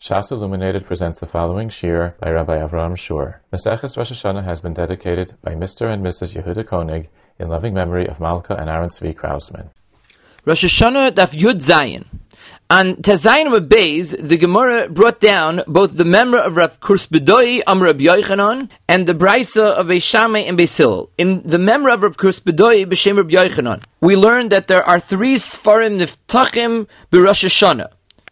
Shas Illuminated presents the following shir by Rabbi Avraham Shur. Maseches Rosh Hashanah has been dedicated by Mr. and Mrs. Yehuda Koenig in loving memory of Malka and Aaron Tzvi Krausman. Rosh Hashanah Daf Yud Zayin. On Tezayin of Beis, the Gemara brought down both the memra of Rav Kursbedoi Amar Rabbi Yochanan and the Brisa of Beis Shammai and Beis Hillel. In the memra of Rav Kursbedoi B'Shem Rabbi Yochanan, we learned that there are 3 Sfarim Niftachim B'Rosh Hashanah.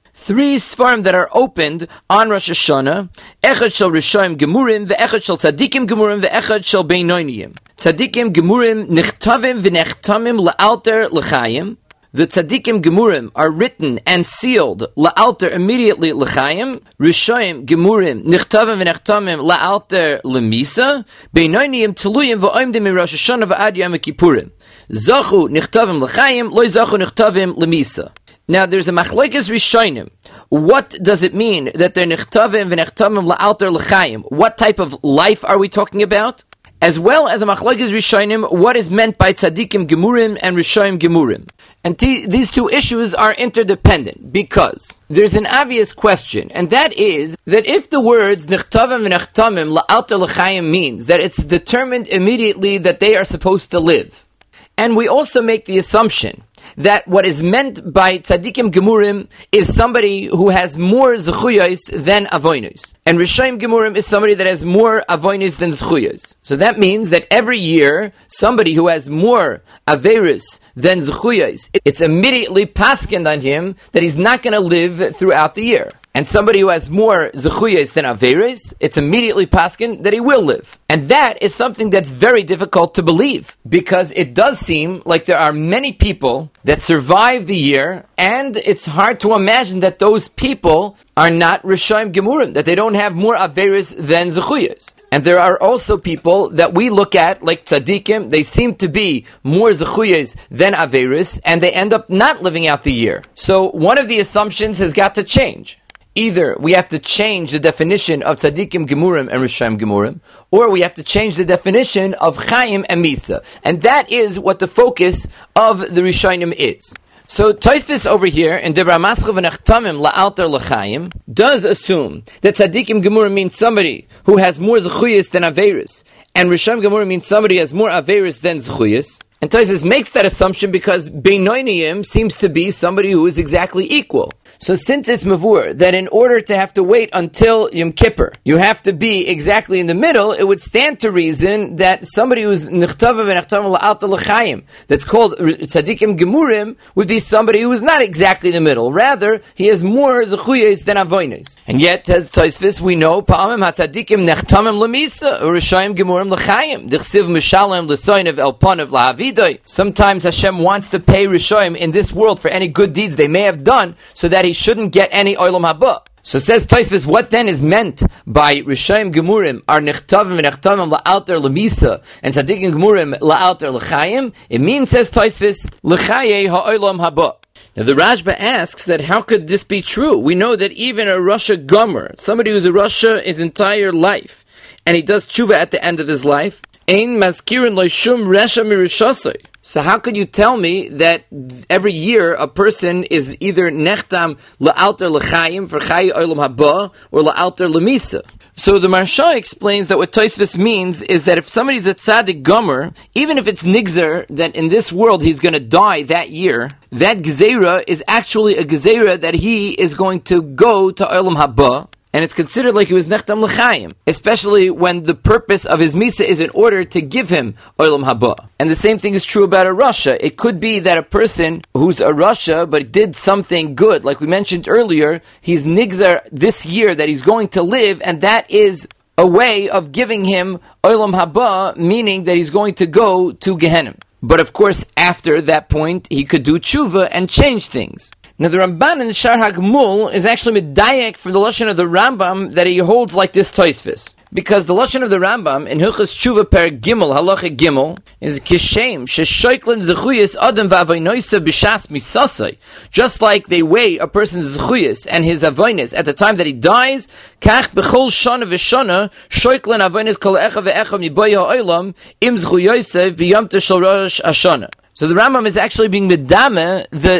3 Sfarim that are opened on Rosh Hashanah. Echad shel Rishonim Gemurim, ve'echad shel Tzadikim Gemurim, ve'echad shel Beinonim. Tzadikim Gemurim Nichtavim v'nechtamim la'alter l'chayim. The Tzadikim Gemurim are written and sealed la'alter immediately l'chayim. Rishonim Gemurim Nichtavim v'nechtamim la'alter l'misa. Beinonim Teluyim v'oimdim in Rosh Hashanah v'ad Yom Kippurim. Zachu Nichtavim l'chayim, lo zachu Nichtavim l'misa. Now, there's a machlokes rishonim. What does it mean that they're nichtavim v'nechtamim la'alter l'chayim? What type of life are we talking about? As well as a machlokes rishonim, what is meant by tzadikim gemurim and rishonim gemurim? And these 2 issues are interdependent because there's an obvious question, and that is that if the words nichtavim v'nechtamim la'alter l'chayim means that it's determined immediately that they are supposed to live, and we also make the assumption that what is meant by tzadikim gemurim is somebody who has more zechuyos than avonos, and rishonim gemurim is somebody that has more avonos than zechuyos. So that means that every year, somebody who has more averis than zechuyos, it's immediately paskened on him that he's not going to live throughout the year. And somebody who has more zechuyos than averis, it's immediately paskin that he will live. And that is something that's very difficult to believe, because it does seem like there are many people that survive the year, and it's hard to imagine that those people are not rishonim gemurim, that they don't have more averis than zechuyos. And there are also people that we look at, like tzadikim, they seem to be more zechuyos than averis, and they end up not living out the year. So one of the assumptions has got to change. Either we have to change the definition of tzadikim gemurim and rishonim gemurim, or we have to change the definition of chayim and misa. And that is what the focus of the rishonim is. So Tosfos over here in Debra Mascha v'nechtamim la'alter l'chayim does assume that tzadikim gemurim means somebody who has more zechuyos than averis, and rishonim gemurim means somebody who has more averis than zechuyos. And Tosfos makes that assumption because beinonim seems to be somebody who is exactly equal. So since it's mavur, that in order to have to wait until Yom Kippur, you have to be exactly in the middle, it would stand to reason that somebody who's nichtava v'nechtamim la'alter l'chayim, that's called tzadikim gemurim, would be somebody who is not exactly in the middle. Rather, he has more zechuyos than avonos. And yet, as Tosfos, we know, pa'amim ha'tzadikim nechtamim l'misa, u'rishayim gemurim l'chayim, dichsiv mishalem l'soynev elponev la'avidoi. Sometimes Hashem wants to pay Rishayim in this world for any good deeds they may have done, so that he shouldn't get any olam haba. So says Tosfos, what then is meant by Rishonim gemurim are nichtavim v'nechtamim la'alter l'misa and tzadikim gemurim la'alter l'chayim? It means, says Tosfos, l'chaye ha'olam haba. Now the Rashba asks that how could this be true? We know that even a Rasha Gomer, somebody who's a Rasha his entire life, and he does tshuva at the end of his life, ein mazkirin lo shum resha mirishasei. So how could you tell me that every year a person is either nechtam la'alter l'chayim for chayi olam haba or la'alter l'misa? So the Maharsha explains that what Tosfos means is that if somebody's a tzaddik gomer, even if it's nigzer that in this world he's going to die that year, that gezerah is actually a gezerah that he is going to go to olam haba. And it's considered like he was nechtam l'chayim, especially when the purpose of his misa is in order to give him olam haba. And the same thing is true about a rasha. It could be that a person who's a rasha but did something good, like we mentioned earlier, he's nigzar this year that he's going to live, and that is a way of giving him olam haba, meaning that he's going to go to Gehenna. But of course, after that point, he could do tshuva and change things. Now the Ramban in the Shar HaGmul is actually medayek from the lashon of the Rambam that he holds like this Tosfos. Because the lashon of the Rambam in Hilchos Tshuva per Gimel, Halacha Gimel, is kishem sheshoiklen zechuyas adam v'avonoisa b'shas misasai. Just like they weigh a person's zechuyas and his avonos at the time that he dies, kach b'chol shana v'shana shoiklen avonos kol echa ve'echa miboy ha'olam im zechuyosev b'yom teshel rosh hashana. So the Rambam is actually being medame the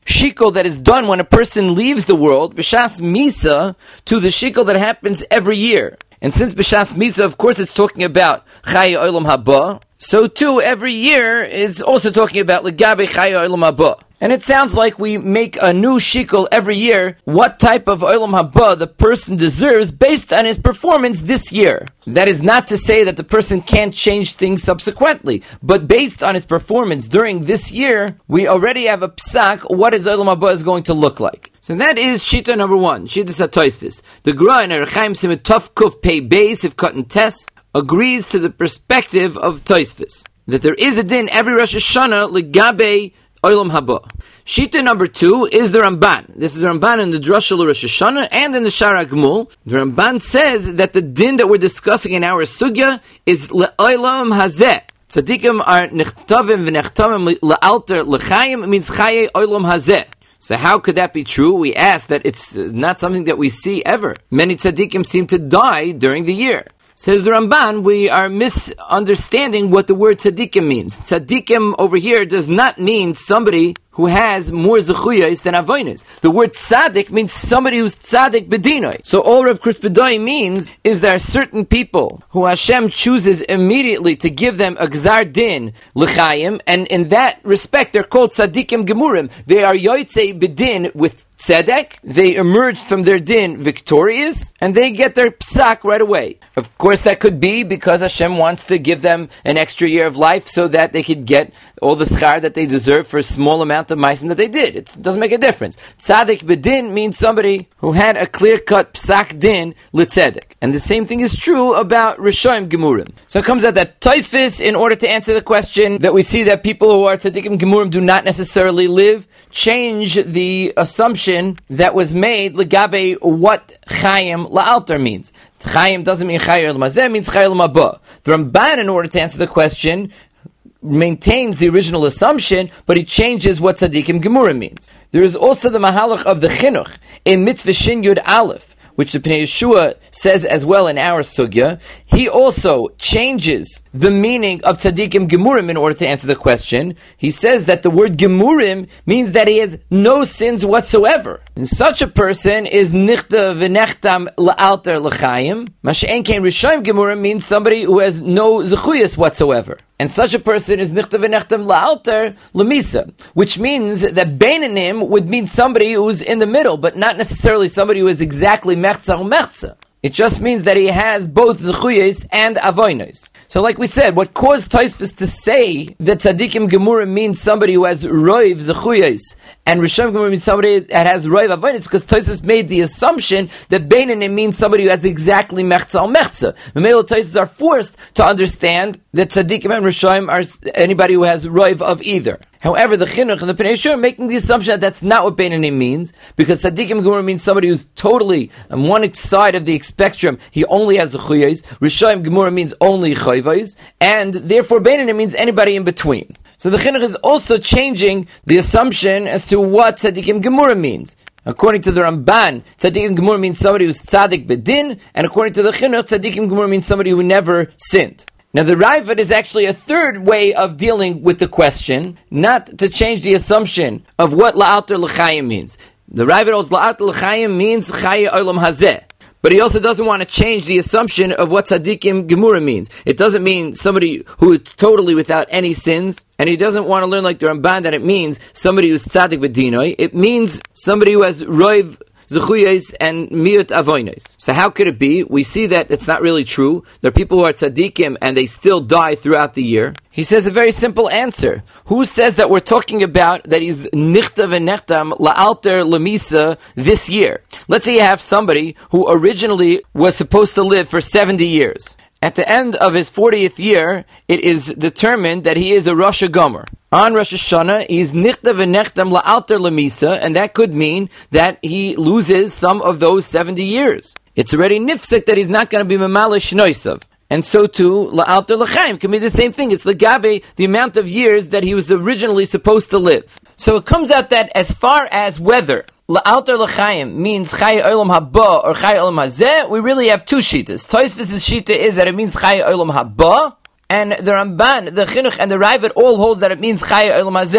shikol that is done when a person leaves the world, b'shas misa, to the shikol that happens every year. And since b'shas misa, of course, it's talking about Chaya Olam Haba, so too every year is also talking about Legabe Chaya Olam Haba. And it sounds like we make a new shikol every year, what type of Olam Haba the person deserves based on his performance this year. That is not to say that the person can't change things subsequently, but based on his performance during this year, we already have a psak what his Olam Haba is going to look like. So that is Shita number 1, Shita Satoisvis. The Gra in Erechaim Simet Tov Kuf Pei Beis, if cut and Tess, agrees to the perspective of Toisvis, that there is a din every Rosh Hashanah Legabe Olam Haba. Shita number 2 is the Ramban. This is the Ramban in the Drushel Rosh Hashanah and in the Shara Gmul. The Ramban says that the din that we're discussing in our sugya is Le'olam Hazeh. Tzadikim are Nechtavim v'Nechtamim Le'alter L'chayim, means Chaye Olam Hazeh. So how could that be true? We ask that it's not something that we see ever. Many tzaddikim seem to die during the year. Says the Ramban, we are misunderstanding what the word tzaddikim means. Tzaddikim over here does not mean somebody who has more zechuyos than avonos. The word tzaddik means somebody who's tzaddik bedinoi. So all Rav Krispedoi means is there are certain people who Hashem chooses immediately to give them a gzar din l'chayim, and in that respect they're called tzaddikim gemurim. They are yotzei bedin with tzedek, they emerged from their din victorious, and they get their psak right away. Of course that could be because Hashem wants to give them an extra year of life so that they could get all the schar that they deserve for a small amount of maisim that they did. It doesn't make a difference. Tzaddik bedin means somebody who had a clear-cut psak din l'tzedek. And the same thing is true about Rishoim Gemurim. So it comes out that Tosfos, in order to answer the question that we see that people who are tzaddikim gemurim do not necessarily live, change the assumption that was made legabe what Chaim la'alter means. Chaim doesn't mean Chayil Mazeh, means Chayil Mabah. The Ramban, in order to answer the question, maintains the original assumption, but he changes what tzaddikim gemurim means. There is also the mahalach of the chinuch in mitzvah shin yud aleph, which the Pnei Yeshua says as well in our sugya. He also changes the meaning of tzaddikim gemurim in order to answer the question. He says that the word gemurim means that he has no sins whatsoever. And such a person is nichta v'nechtam la'alter l'chayim. Masha'en kein rishoim gemurim means somebody who has no zechuyas whatsoever. And such a person is nichta v'nechtam la'alter l'misa, which means that beinanim would mean somebody who's in the middle, but not necessarily somebody who is exactly mechza u'mechza. It just means that he has both zechuyos and avonos. So like we said, what caused Tosfos to say that tzaddikim gemurim means somebody who has roiv zechuyos and Rishon gemurim means somebody that has roiv avonos, because Tosfos made the assumption that beinanim means somebody who has exactly mechza al mechza. The male Tosfos are forced to understand that tzaddikim and Rishon are anybody who has roiv of either. However, the chinuch and the Pnei Yeshua are making the assumption that that's not what beinanim means, because tzaddikim gemurim means somebody who's totally on one side of the spectrum. He only has zechuyos. Rishon gemurim means only chayvos, and therefore beinanim means anybody in between. So the chinuch is also changing the assumption as to what tzaddikim gemurim means. According to the Ramban, tzaddikim gemurim means somebody who's tzaddik bedin, and according to the chinuch, tzaddikim gemurim means somebody who never sinned. Now the Raavad is actually a third way of dealing with the question, not to change the assumption of what la'alter l'chayim means. The Raavad holds la'alter l'chayim means chaye olam hazeh. But he also doesn't want to change the assumption of what tzaddikim gemurim means. It doesn't mean somebody who is totally without any sins, and he doesn't want to learn like the Ramban that it means somebody who's tzaddik b'dinoi. It means somebody who has roiv zechuyos and miut avonos. So how could it be? We see that it's not really true. There are people who are tzaddikim and they still die throughout the year. He says a very simple answer. Who says that we're talking about that he's nichta v'nechtam la'alter l'misa this year? Let's say you have somebody who originally was supposed to live for 70 years. At the end of his 40th year, it is determined that he is a Rosh Gomer. On Rosh Hashanah, he's nichta v'nechtam la'alter l'misa, and that could mean that he loses some of those 70 years. It's already nifsik that he's not going to be memale shnoisav. And so too, la'alter l'chaim can be the same thing. It's legabe, the amount of years that he was originally supposed to live. So it comes out that as far as whether la'alter l'chaim means Chai Olam Haba or Chai Olam Hazeh, we really have two shitas. Tosfos' shita is that it means Chai Olam Haba, and the Ramban, the Chinuch, and the Raavad all hold that it means Chai Olam Hazeh.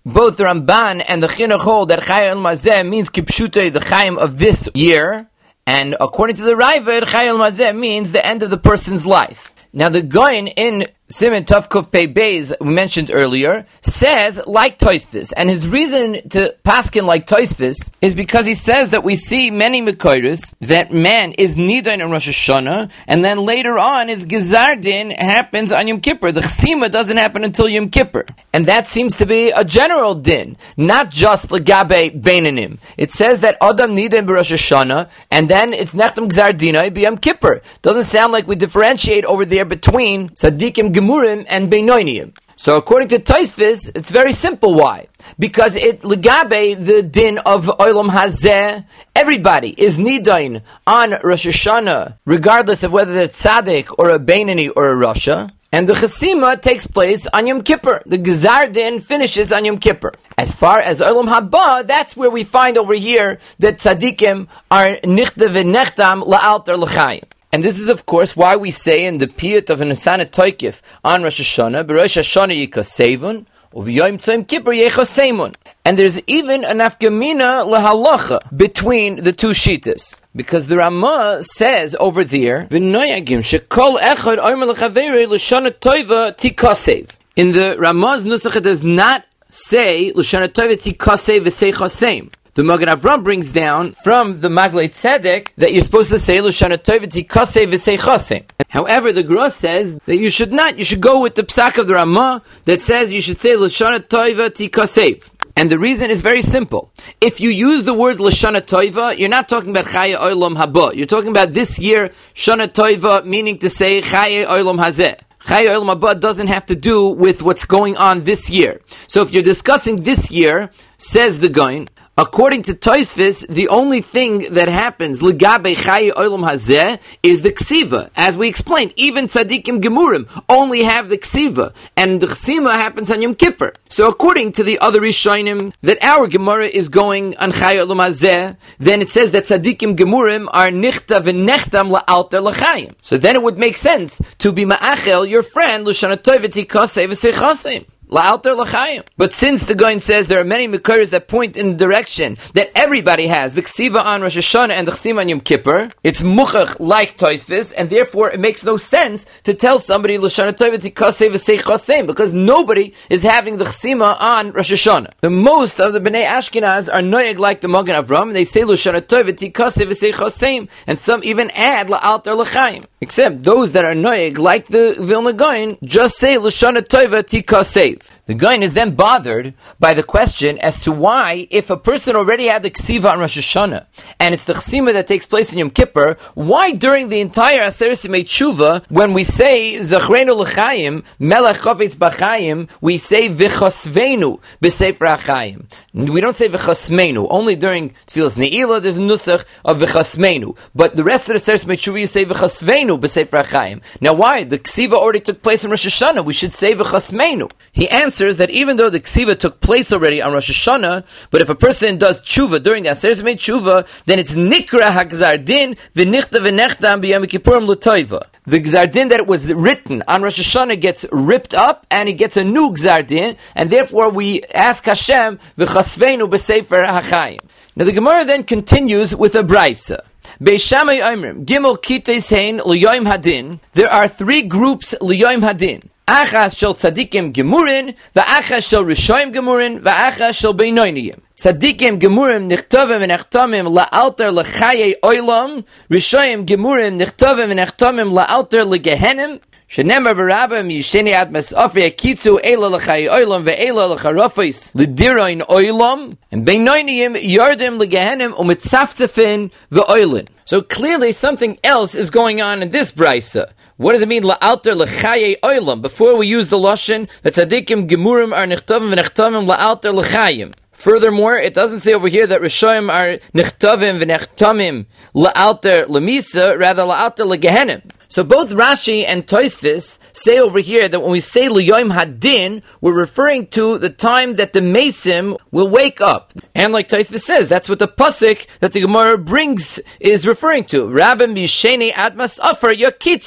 both the Ramban and the Chinuch hold that Chai Olam Hazeh means Kipshutei, the Chaim of this year, and according to the Raavad, Chai Olam Hazeh means the end of the person's life. Now the Goyin in Siman Tov Kuf Pei Beis, we mentioned earlier, says like Tosfos, and his reason to paskin like Tosfos is because he says that we see many Mekoros that man is Nidain on Rosh Hashanah, and then later on his Gezar Din happens on Yom Kippur. The Chsima doesn't happen until Yom Kippur, and that seems to be a general din, not just Legabe Beinanim. It says that Adam Nidain b'Rosh Hashanah, and then it's Nechtam Gezar Dinai b'Yom Kippur. Doesn't sound like we differentiate over there between Tzadikim Gemurim and Beinonim. So according to Tosfos, it's very simple. Why? Because it legabe the din of Olam Hazeh, everybody is nidain on Rosh Hashanah, regardless of whether it's tzaddik or a Beinoni or a Rasha. And the Chesima takes place on Yom Kippur. The Gezar Din finishes on Yom Kippur. As far as Olam Haba, that's where we find over here that tzaddikim are nichta v'nechtam la'alter l'chaim. And this is, of course, why we say in the Piyut of Nisan Toikif on Rosh Hashanah, B'Rosh Hashanah yikasevun, u'v'yom tzom Kippur yechosemun. And there's even an afgamina lahalacha between the two shitas. Because the Ramah says over there, V'noyagim shekol echad omer l'chaverei l'shana toiva tikasev. In the Ramah's nusach, it does not say l'shana toiva tikasev v'seichasem. The Magen Avram brings down from the Maglei Tzedek that you're supposed to say L'shana Tova Tikaseh V'Seichaseh. However, the Gra says that you should not. You should go with the psak of the Ramah that says you should say L'shana Tova Tikaseh. And the reason is very simple. If you use the words L'shana Tova, you're not talking about Chaya Olam Haba. You're talking about this year, Shana Tova, meaning to say Chaya Olam Hazeh. Chaya Olam Haba doesn't have to do with what's going on this year. So if you're discussing this year, says the Goyin, according to Tosfos, the only thing that happens Ligabe Chai Olam Hazeh is the Ksiva. As we explained, even Tzadikim Gemurim only have the Ksiva, and the Chsima happens on Yom Kippur. So according to the other Rishonim, that our Gemara is going on Chai Olam Hazeh, then it says that Tzadikim Gemurim are Nichta v'nechtam la'alter l'chayim. So then it would make sense to be Ma'achel, your friend, L'shana Tova tikaseh v'seichaseh. But since the Goyin says there are many Mekoros that point in the direction that everybody has the Ksiva on Rosh Hashanah and the Chsima on Yom Kippur, it's muchach like Tosfos, and therefore it makes no sense to tell somebody L'shana Tova tikaseh v'seichaseh, because nobody is having the Chsima on Rosh Hashanah. The most of the Bnei Ashkenaz are noyeg like the Magen Avram, and they say L'shana Tova tikaseh v'seichaseh, and some even add la'alter l'chaim. Except those that are noyeg like the Vilna Goyin just say L'shana Tova tikaseh. The Goyin is then bothered by the question as to why, if a person already had the Ksiva on Rosh Hashanah, and it's the Chsima that takes place in Yom Kippur, why during the entire Aseret Simei Tshuva, when we say Zachrenu L'chaim, Melech Chavetz B'chaim, we say V'chosveinu B'Sefer HaChaim. We don't say V'chosmeinu. Only during Tfilas Ne'ilah there's a nusach of V'chosmeinu. But the rest of the Aseret Simei Tshuva you say V'chosveinu B'Sefer HaChaim. Now why? The Ksiva already took place in Rosh Hashanah. We should say V'chosmeinu. He answers that even though the Ksiva took place already on Rosh Hashanah, but if a person does tshuva during the Aseret Simei Tshuva, then it's Nikra HaGzar Din v'nichta v'nechtam b'Yom Kippurim l'toiva. The Gzar Din that was written on Rosh Hashanah gets ripped up, and he gets a new Gzar Din, and therefore we ask Hashem v'chasveinu b'Sefer HaChaim. Now the Gemara then continues with a Braisa. Beis Shammai Oimrim, Gimel Kites Hein L'Yom Hadin. There are three groups L'Yom Hadin. Achas shel tzadikim gemurin, va'achas shel rishoyim gemurin, va'achas shel beinonim. Tzadikim gemurim nichtovim v'nechtomim la'alter l'chayei oilam, rishoyim gemurim nichtovim v'nechtomim la'alter l'gehenim, shenemar v'rabim yisheni ad mas'afri akitzu eila l'chayei oilam ve'eila l'charofis l'diroin oilam, and beinonim yardim l'gehenim u'mitzafzefin v'oilin. So clearly something else is going on in this brisa. What does it mean, la'alter l'chayei oilam? Before we use the lashon that tzadikim gemurim are nichtavim v'nechtamim la'alter l'chayim. Furthermore, it doesn't say over here that rishoyim are nichtavim v'nechtamim la'alter l'misa, rather la'alter l'gehenim. So both Rashi and Tosfos say over here that when we say L'Yom Hadin, we're referring to the time that the Mesim will wake up. And like Tosfos says, that's what the pasuk that the Gemara brings is referring to. Rabim Yisheni Admas Afar Yakitzu.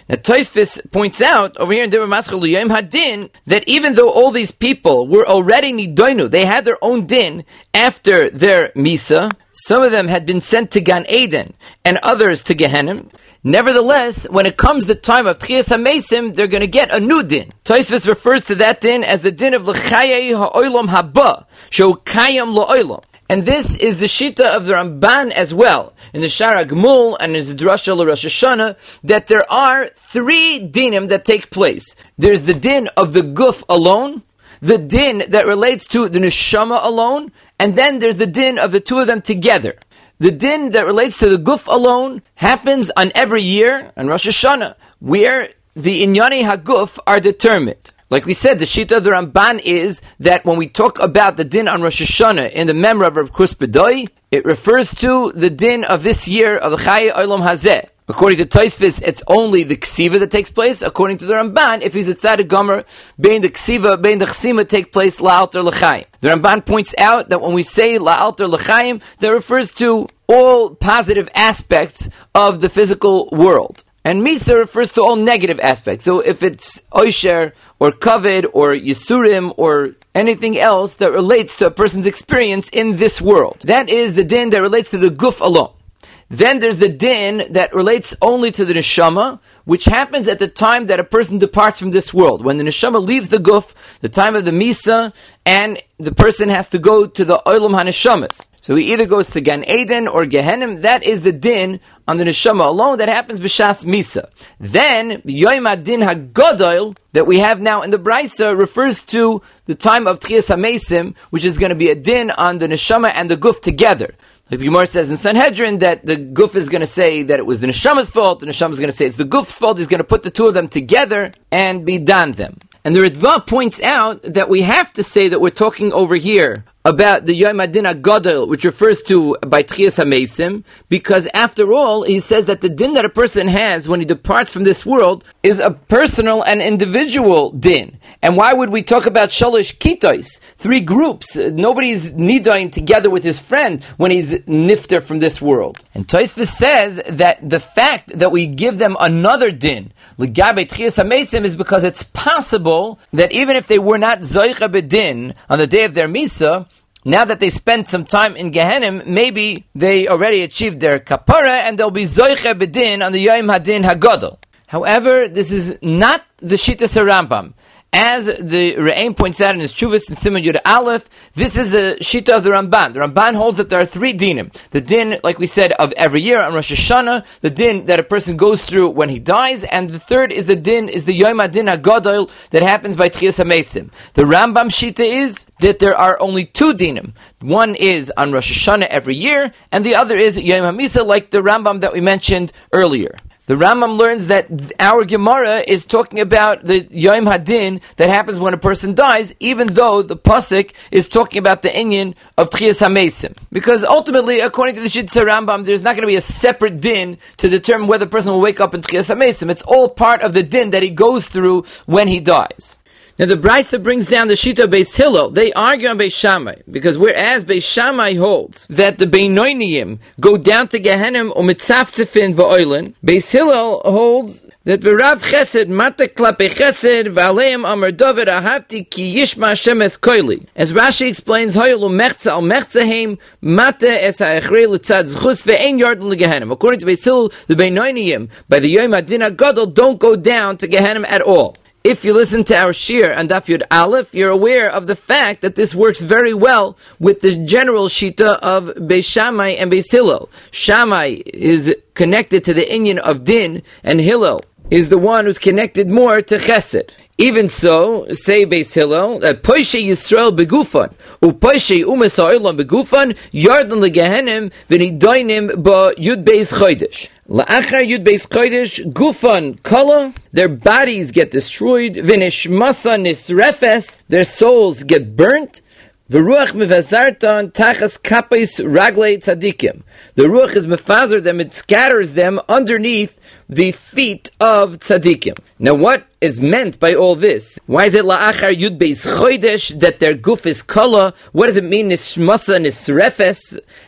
Now Tosfos points out over here in Devar Maschil L'Yom Hadin that even though all these people were already Nidoinu, they had their own din after their Misa, some of them had been sent to Gan Eden and others to Gehenim. Nevertheless, when it comes the time of Tchias HaMesim, they're going to get a new din. Tosfos refers to that din as the din of L'chayei ha'olam haba, she'u kayam la'olam. And this is the Shita of the Ramban as well, in the Shara Gmul and in the Drasha L'Rosh Hashanah, that there are 3 dinim that take place. There's the din of the guf alone, the din that relates to the neshama alone, and then there's the din of the two of them together. The din that relates to the guf alone happens on every year, on Rosh Hashanah, where the inyani haguf are determined. Like we said, the Shita of the Ramban is that when we talk about the din on Rosh Hashanah in the memory of Rav Kurs Bedoy, it refers to the din of this year of the Chayei Olam Hazeh. According to Tosfos, it's only the Ksiva that takes place. According to the Ramban, if he's a Tzaddik Gomer, bein the Ksiva, bein the Chsima take place La'alter L'chaim. The Ramban points out that when we say La'alter L'chaim, that refers to all positive aspects of the physical world. And Misa refers to all negative aspects. So if it's Oisher, or Kaved, or Yisurim, or anything else that relates to a person's experience in this world, that is the din that relates to the guf alone. Then there's the din that relates only to the neshama, which happens at the time that a person departs from this world. When the neshama leaves the guf, the time of the Misa, and the person has to go to the Olam HaNeshamas. So he either goes to Gan Eden or Gehenim. That is the din on the neshama alone that happens b'shas Misa. Then, Yom HaDin HaGodol that we have now in the Braisa refers to the time of Tchias HaMesim, which is going to be a din on the neshama and the guf together. Like the Gemara says in Sanhedrin that the guf is going to say that it was the neshama's fault, the neshama is going to say it's the guf's fault, he's going to put the two of them together and be dan them. And the Ritva points out that we have to say that we're talking over here about the Yom HaDin HaGodol, which refers to by Tchias HaMesim, because after all, he says that the din that a person has when he departs from this world is a personal and individual din. And why would we talk about Shalosh Kitos, 3 groups? Nobody's nidain together with his friend when he's nifter from this world. And Tosfos says that the fact that we give them another din, L'gabe Tchias HaMesim, is because it's possible that even if they were not Zoicha B'din on the day of their Misa, now that they spent some time in Gehenim, maybe they already achieved their kapara and they'll be Zoicha B'din on the Yom HaDin HaGodol. However, this is not the Shittas HaRambam. As the Re'im points out in his Chuvas in Siman Yud Aleph, this is the Shita of the Ramban. The Ramban holds that there are 3 dinim. The din, like we said, of every year on Rosh Hashanah, the din that a person goes through when he dies, and the third is the din, is the Yom HaDin HaGodol that happens by Tchias HaMesim. The Rambam Shita is that there are only 2 dinim. One is on Rosh Hashanah every year, and the other is Yom HaMisa, like the Rambam that we mentioned earlier. The Rambam learns that our Gemara is talking about the Yom HaDin that happens when a person dies, even though the Pasuk is talking about the inyan of Tchias HaMesim. Because ultimately, according to the Shittas Rambam, there's not going to be a separate din to determine whether the person will wake up in Tchias HaMesim. It's all part of the din that he goes through when he dies. Now the Braisa brings down the Shita of Beis Hillel. They argue on Beis Shammai, because whereas Beis Shammai holds that the Beinoiniyim go down to Gehenim or Mitzafzefin v'oilin, Beis Hillel holds that v'rav chesed mata klape chesed v'aleim amar David ahavti ki yishma Hashem es koili. As Rashi explains, hoyelu mechza al mechzaheim mata es ha'echrei l'tzad zchus ve'ein yarden l'Gehenim. According to Beis Hillel, the Beinoiniyim by the Yom HaDin HaGodol don't go down to Gehenim at all. If you listen to our shir and Daf Yud Aleph, you're aware of the fact that this works very well with the general shita of Beis Shammai and Beis Hillel. Shammai is connected to the inyan of din, and Hillel is the one who's connected more to chesed. Even so, say Beis Hillel, that Poishe Yisrael begufan, Poishe umes ha'olam begufan, yardan legehenim, v'nidoinim ba Yud Beis Chodesh. La'achar Yud Beis Chodesh, gufan kala, their bodies get destroyed, v'nishmasa nisrefes, their souls get burnt, v'ruach mevazartan tachas kapais raglei tzadikim. The ruach is mefazer them, it scatters them underneath the feet of tzadikim. Now what is meant by all this? Why is it la'achar Yud Beis Chodesh that their guf is kala? What does it mean nishmasa nisrefes?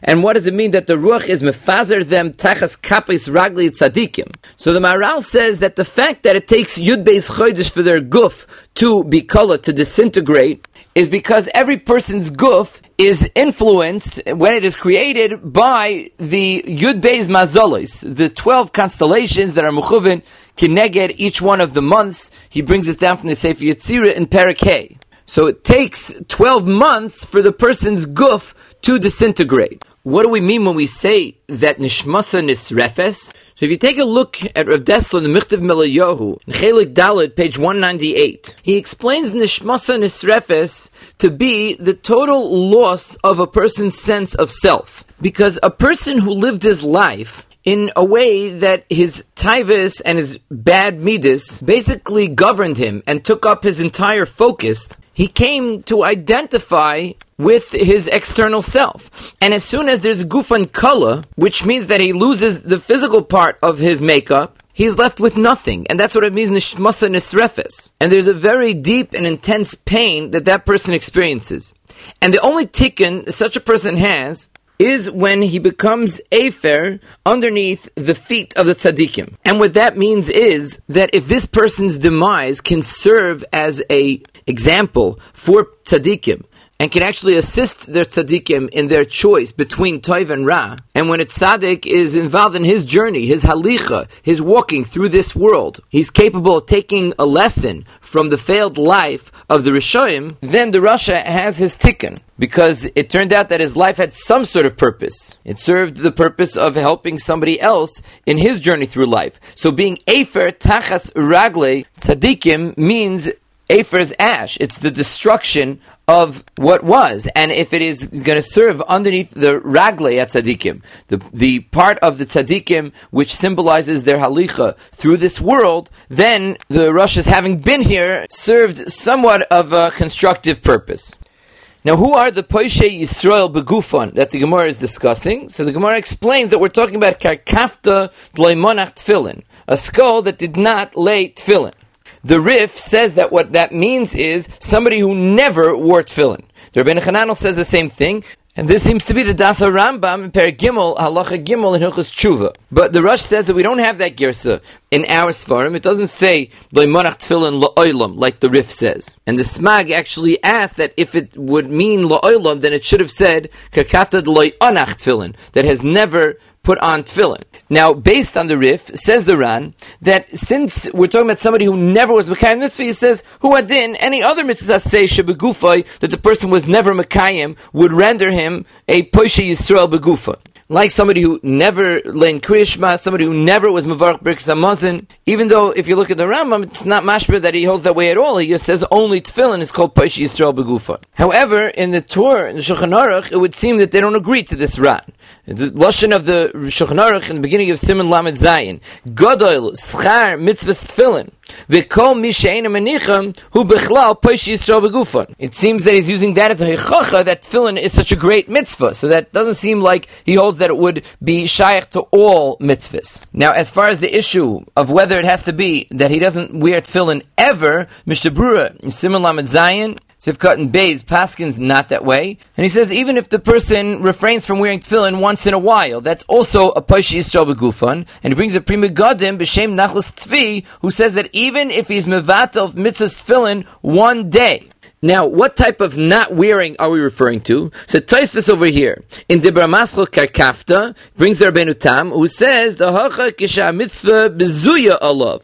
And what does it mean that the Ruach is mefazer them tachas kapis ragli tzadikim? So the Maharal says that the fact that it takes Yud Beis Chodesh for their guf to be kala, to disintegrate, is because every person's guf is influenced, when it is created, by the Yud Beis Mazolos, the 12 constellations that are mechuvin kineged each one of the months. He brings this down from the Sefer Yetzirah in Perek Hey. So it takes 12 months for the person's guf to disintegrate. What do we mean when we say that nishmasa nisrefes? So if you take a look at Rav Dessler in the Michtav Melayahu, in Chelik Daled, page 198, he explains nishmasa nisrefes to be the total loss of a person's sense of self. Because a person who lived his life in a way that his taivas and his bad midas basically governed him and took up his entire focus, he came to identify with his external self. And as soon as there's gufan kala, which means that he loses the physical part of his makeup, he's left with nothing. And that's what it means, nishmasa nisrefes. And there's a very deep and intense pain that person experiences. And the only tikkun such a person has is when he becomes afer underneath the feet of the tzaddikim. And what that means is that if this person's demise can serve as a example for tzaddikim, and can actually assist their tzaddikim in their choice between Tov and Ra, and when a tzaddik is involved in his journey, his halicha, his walking through this world, he's capable of taking a lesson from the failed life of the Rishonim, then the Rasha has his tikkun. Because it turned out that his life had some sort of purpose. It served the purpose of helping somebody else in his journey through life. So being Efer Tachas Ragle Tzadikim means Efer's ash. It's the destruction of what was. And if it is going to serve underneath the Ragle at Tzadikim, the part of the Tzadikim which symbolizes their halicha through this world, then the Roshas, having been here, served somewhat of a constructive purpose. Now, who are the Poishei Yisrael Begufan that the Gemara is discussing? So the Gemara explains that we're talking about Karkafta Dloimonach Tfilin, a skull that did not lay Tfilin. The Rif says that what that means is somebody who never wore Tfilin. The Rebbeinu Chananel says the same thing, and this seems to be the Dasa Rambam in Perek Gimel, Halacha Gimel in Hilchos Tshuva. But the Rosh says that we don't have that girsa in our Sfarim. It doesn't say Loimonach Tfilin La'olam like the Rif says. And the Smag actually asked that if it would mean La'olam, then it should have said Karkafta Loionach Tfilin, that has never put on tefillin. Now, based on the Rif, says the Ran, that since we're talking about somebody who never was Mekayim mitzvah, he says, Hu adin, any other mitzvah say shebegufay, that the person was never Mekayim, would render him a Poishe Yisrael begufa. Like somebody who never learned Kriya Shema, somebody who never was Mevarach Birkas Hamazon, even though if you look at the Rambam, it's not mashma that he holds that way at all. He just says only tefillin is called Poishe Yisrael begufa. However, in the Torah, in the Shulchan Aruch, it would seem that they don't agree to this Ran. The Lashon of the Shulchan Aruch in the beginning of Siman Lamed Zayin, Godol Schar Mitzvahs Tefillin, V'kol Mi She'eina Menicham Hu Bechlal Poishe Yisrael begufa. It seems that he's using that as a hichacha that tefillin is such a great mitzvah. So that doesn't seem like he holds that it would be shaykh to all mitzvahs. Now, as far as the issue of whether it has to be that he doesn't wear tefillin ever, Mishnah Berurah in Siman Lamed Zayin, Sivkot and Beis, Paskin's not that way. And he says even if the person refrains from wearing tefillin once in a while, that's also a Poishe Yisrael begufan. And he brings a Pri Megadim, B'Shem Nachlas Tzvi, who says that even if he's mevatel mitzvahs tefillin one day. Now, what type of not wearing are we referring to? So Tosfos over here, in Dibra Maschel Karkafta, brings the Rabbeinu Tam, who says, the Hacha Kisha Mitzvah Bezuya Alav.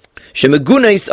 It's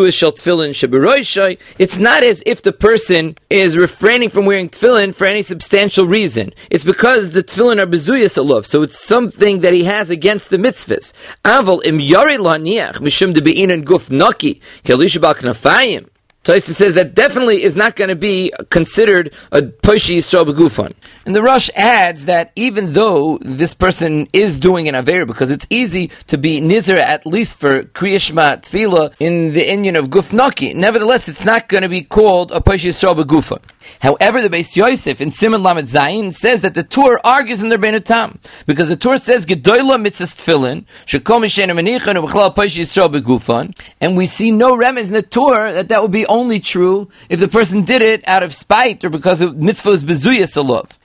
not as if the person is refraining from wearing tefillin for any substantial reason. It's because the tefillin are bezuyas alav, so it's something that he has against the mitzvahs. Aval im yari laniach mishum de be'inan guf naki kelisha bal knafayim. Tosfos says that definitely is not going to be considered a Poishe Yisrael begufan. And the Rosh adds that even though this person is doing an Aveira, because it's easy to be Nizar at least for Kriya Shema Tefillah in the Inyan of Guf Naki, nevertheless it's not going to be called a Poishe Yisrael begufan. However, the Beis Yosef in Siman Lamed Zayin says that the Torah argues in the Rebbeinu Tam, because the Torah says Gedoyla mitzvahs tefillin shekol misheina menichan ubechlal Poishe Yisrael begufan, and we see no remez in the Torah that would be only true if the person did it out of spite or because of mitzvahs bezuyas alav.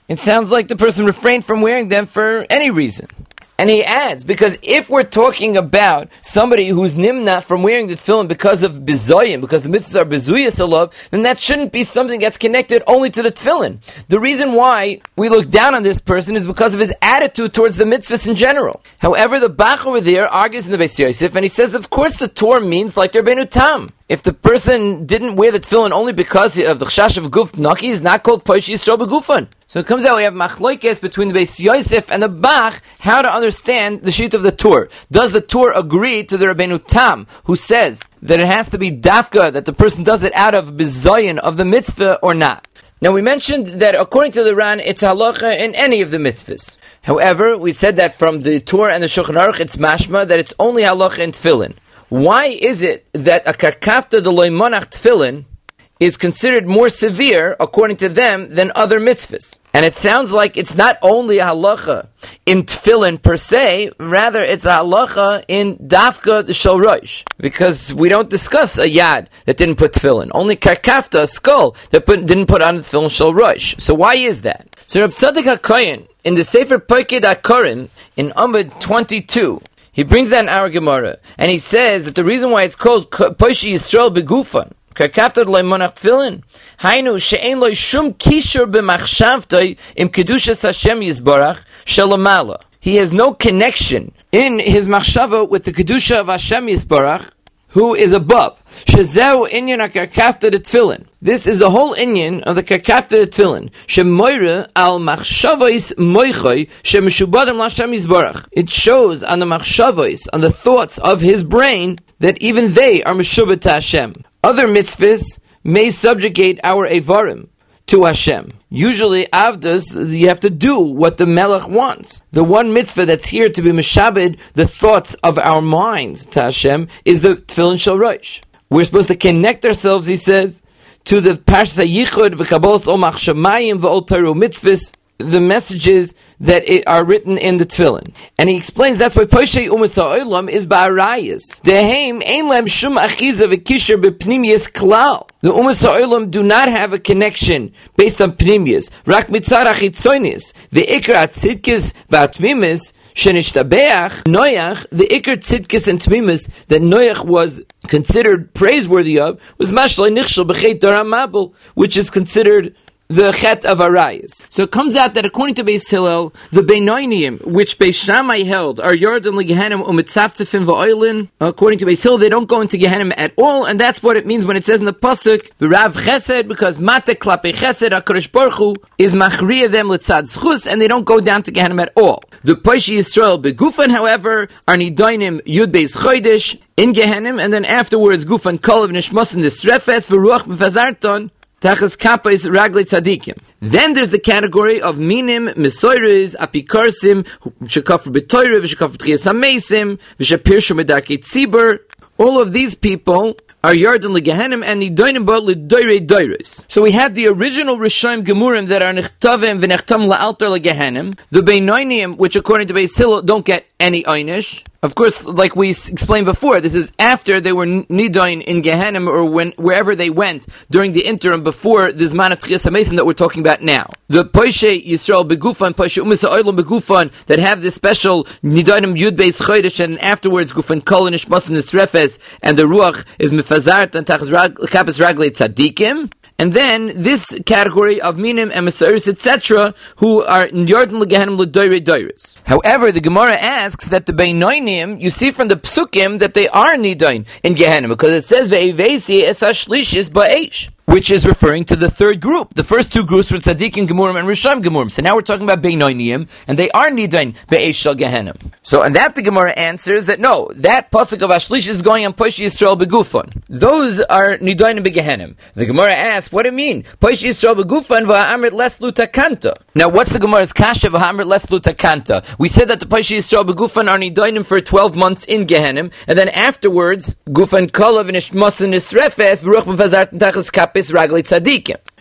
It sounds like the person refrained from wearing them for any reason. And he adds, because if we're talking about somebody who's nimna from wearing the tefillin because of bizoyim, because the mitzvahs are bizuyas alav, then that shouldn't be something that's connected only to the tefillin. The reason why we look down on this person is because of his attitude towards the mitzvahs in general. However, the Bach over there argues in the Beis Yosef, and he says, of course the Torah means like Rabbeinu Tam. If the person didn't wear the tefillin only because of the chashash of guf naki, is not called Poish Yisrael Begufan. So it comes out we have machlokes between the Beis Yosef and the Bach how to understand the sheet of the Torah. Does the Torah agree to the Rabbeinu Tam, who says that it has to be dafka, that the person does it out of bizayin of the mitzvah, or not? Now we mentioned that according to the Ran, it's halacha in any of the mitzvahs. However, we said that from the Torah and the Shulchan Aruch, it's mashma that it's only halacha in tefillin. Why is it that a karkafta de loy monach tefillin is considered more severe, according to them, than other mitzvahs? And it sounds like it's not only a halacha in tefillin per se, rather it's a halacha in dafka shel rosh. Because we don't discuss a yad that didn't put tefillin. Only karkafta, a skull, that didn't put on the tefillin shel rosh. So why is that? So Reb Tzadok HaKohen, in the Sefer Poiked HaKorin, in Amud 22, he brings that in our Gemara, and he says that the reason why it's called Poishi Yisrael Begufan, Karkafta L'Loi Monach Tefillin, Hainu she'en lo shum kishur b'machshavtoi im kedushas Hashem Yisborach shelamala. He has no connection in his machshava with the kedusha of Hashem Yisborach, who is above. Shezeu inyan ha-karkafta de tefillin. This is the whole inyan of the karkafta de tefillin. Shemoire al machshavos moichoi shemeshubadam l'Hashem Yisborach. It shows on the machshavos, on the thoughts of his brain, that even they are meshubad to Hashem. Other mitzvahs may subjugate our evarim to Hashem. Usually, avdas, you have to do what the melech wants. The one mitzvah that's here to be meshabed, the thoughts of our minds to Hashem, is the tefillin shel rosh. We're supposed to connect ourselves, he says, to the Parshas HaYichud, v'kabolos ol machshamayim v'ol Torah mitzvahs, the messages that are written in the tefillin. And he explains that's why Poshei Umas HaOlam is ba'arayas. Deheim ein lem shum achiza v'kisher b'pnimiyas klal. The Umas HaOlam do not have a connection based on pnimiyas. Rak mitzar achitzonis. V'ikra atzidkis v'atmimis shenishtabeach Noach, the ikar tzidkis and tmimis that Noach was considered praiseworthy of, was mashloi nichshel b'chet dor hamabel, which is considered the chet of Arayas. So it comes out that according to Beis Hillel, the Beinonim, which Beis Shammai held, are Yarden leGehenim u'mitzaftzefim v'oilin. According to Beis Hillel, they don't go into Gehenim at all, and that's what it means when it says in the pasuk V'rav Chesed, because Mate Klape Chesed HaKadosh Baruch Hu is machriya them l'tzad zchus, and they don't go down to Gehenim at all. The Poishi Yisrael Begufan, however, are Nidoinim Yud Beis Chodesh in Gehenim, and then afterwards Gufan Kol v'Nishmasin Disrefes v'Ruach B'Fazarton Tachas Kapais Raglei Tzadikim. Then there's the category of Minim, Mesoiris, Apikarsim, Shekafr B'Toyre, V'Shekafr Tchias HaMeisim, V'Shepirshu Medarkei Tzibur. All of these people are Yarden leGehenim and Nidoinim Bo L'Doirei Doiros. So we had the original Rishonim Gemurim that are Nechtavim V'Nechtam La'alter leGehenim. The Beinonim, which according to Beis Hillel don't get any Einish. Of course, like we explained before, this is after they were nidoin in Gehenim or wherever they went during the interim before the Zman of Tchias HaMeisim that we're talking about now. The Poshei Yisrael Begufan, Poshei Umas HaOlam Begufan that have this special nidoinim Yud Beis Chodesh and afterwards Gufan Kol Nishmasin Nisrefes and the Ruach is Mefazart and Tachas Kapis Raglei Tzadikim. And then this category of Minim and Mesoris, etc., who are Yarden leGehenim L'Doirei Doiros. However, the Gemara asks that the Beinonim, you see from the Psukim that they are Nidoin in Gehenim, because it says Ve'evesi es ha'shlishis ba'esh, which is referring to the third group. The first two groups were Tzadikim Gemurim and Rishon Gemurim. So now we're talking about Beinonim, and they are Nidain Be'esh Shel Gehenim. So, and that the Gemara answers that no, that pasuk of Ashlish is going on Posh Yisrael Begufan. Those are Nidain Begehenim. The Gemara asks, what do you mean? Posh Yisrael Begufan v'ha'amrit les lutakanta. Now, what's the Gemara's kasha v'ha'amrit les lutakanta? We said that the Posh Yisrael Begufan are Nidainim for 12 months in Gehenim, and then afterwards, Gufan Kolav and Ishmasan Nisrefes v'ruch b'fazart n'tachas kapis raglei tzadikim.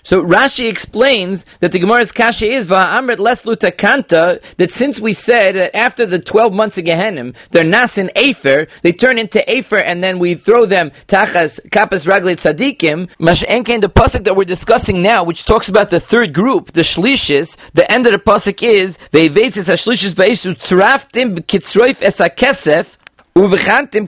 So Rashi explains that the Gemara's kasha is va'amret les lutakanta, that since we said that after the 12 months of Gehenim, they're nasin efer, they turn into efer, and then we throw them tachas kapas raglet tzadikim. Mash'enkein, the pasuk that we're discussing now, which talks about the third group, the shlishis, the end of the pasuk is ve'vesis hashlishis ba'esu tzraftim b'kitzroif es hakesef. Means